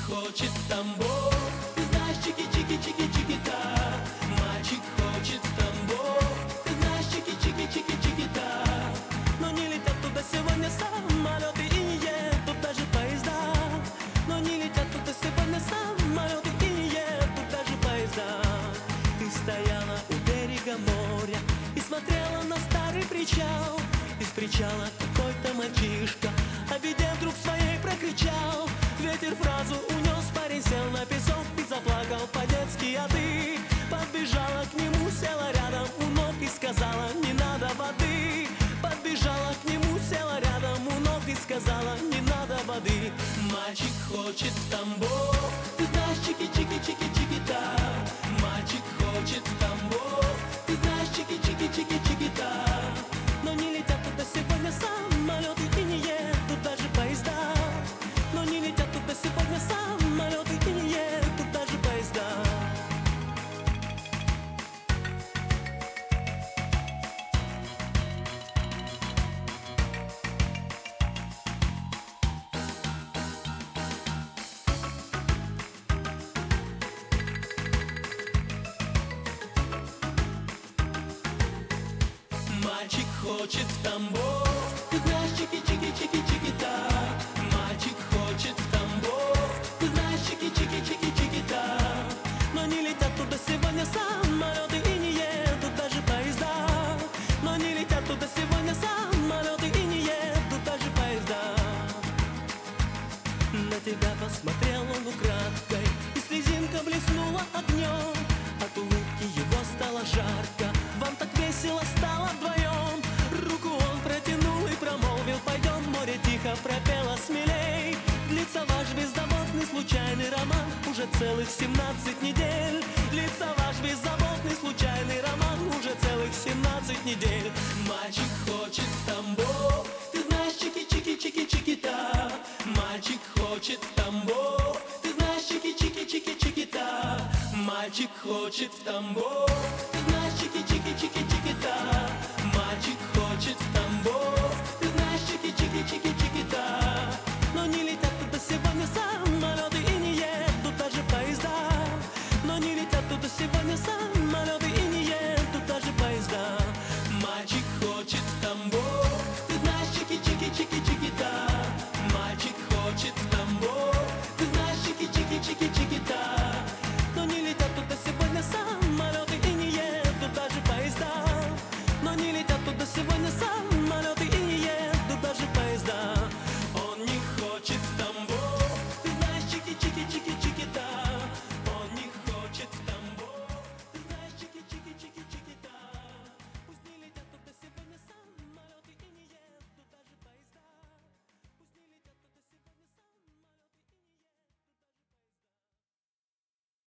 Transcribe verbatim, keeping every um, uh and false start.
хочет в Тамбов. Ты знаешь, чики-чики-чики-чики-та. Мальчик хочет в Тамбов. Ты знаешь, чики-чики-чики-чики-та. Но не летят туда сегодня самолеты и не едут даже поезда. Но не летят туда сегодня самолеты и не едут даже поезда. Ты стояла у берега моря и смотрела на старый причал. Из причала какой-то мальчишка, обидев вдруг своей, прокричал. Ветер фразу унес, парень сел на песок и заплакал по-детски. А ты подбежала к нему, села рядом у ног и сказала: не надо воды. Подбежала к нему, села рядом у ног и сказала: не надо воды. Мальчик хочет в Тамбов. Ты знаешь, чики-чики-чики-чики-та. Мальчик хочет в Тамбов. Ты знаешь, чики-чики-чики-чики-та. Но не летят туда сегодня самолеты и не едут даже поезда. Но не летят туда сегодня самолеты и не едут даже поезда. Мальчик хочет в Тамбов. Ты знаешь, чики-чики-чики-чики-та. Мальчик хочет в Тамбов. Ты знаешь, чики-чики-чики-чики-та. Но не летят туда сегодня самолеты и не едут даже поезда. Но не летят туда сегодня самолеты и не едут даже поезда. На тебя посмотрел он украдкой, и слезинка блеснула огнем. От улыбки его стало жарко, вам так весело стало вдвоем. Руку он протянул и промолвил: пойдем, море тихо пропело смелей. Длится ваш беззаботный случайный роман уже целых семнадцать недель. Длится ваш беззаботный случайный роман уже целых семнадцать недель. Мальчик хочет в Тамбов. Ты знаешь, чики-чики-чики-чики-та. Мальчик хочет в Тамбов. Ты знаешь, чики-чики-чики-чики-та. Мальчик хочет в Тамбов. Ты